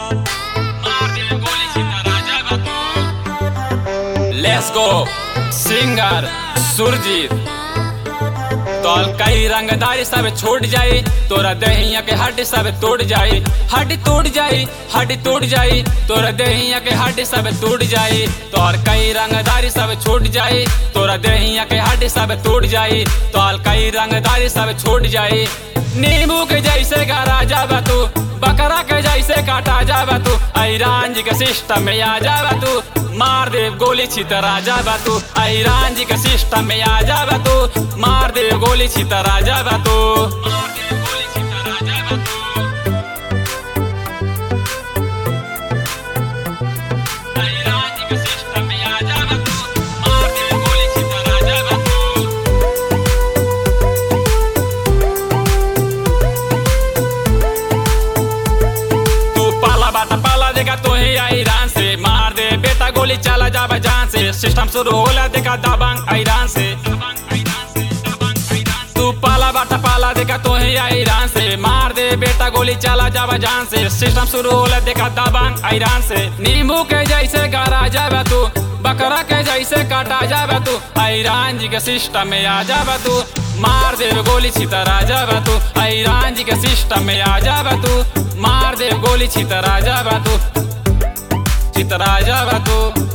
Let's go singer Surjit. तोल कई रंगदारी सब छूट जाई, तोरा दहिया के हड्डी सब टूट जाई, हड्डी टूट जाई, हड्डी टूट जाई, तोरा दहिया के हड्डी सब टूट जाई। तोल कई रंगदारी सब छूट जाई, तोरा दहिया के हड्डी सब टूट जाई। तोल कई रंगदारी सब छूट जाई। नींबू के जैसे का राजा बा तू, बकरा के जैसे काटा जाबा तू, ऐरान जी के सिस्टम में आ जाबा तू, मार दे गोली छितरा जाबा तू, ऐरान जी के सिस्टम में आ जाबा तू, मार दे गोली छितरा जाबा तू। पाला देखा तो ही ईरान से, मार दे बेटा गोली चला जाबा जान से, सिस्टम शुरू होला देखा दबंग ईरान से। तू पाला बाटा पाला देखा तो ही ईरान से, मार दे बेटा गोली चला जाबा जान से, सिस्टम शुरू होला देखा दबंग ईरान से। नींबू के जैसे गारा जाबा तू, बकरा के जैसे काटा जाबा तू, ईरान जी के सिस्टम में आ जाबा तू, मार दे गोली छितरा जाबा तू, ईरान जी के सिस्टम में आ जाबा तू, मार दे गोली छितरा जाबा तू, छितरा जाबा तू।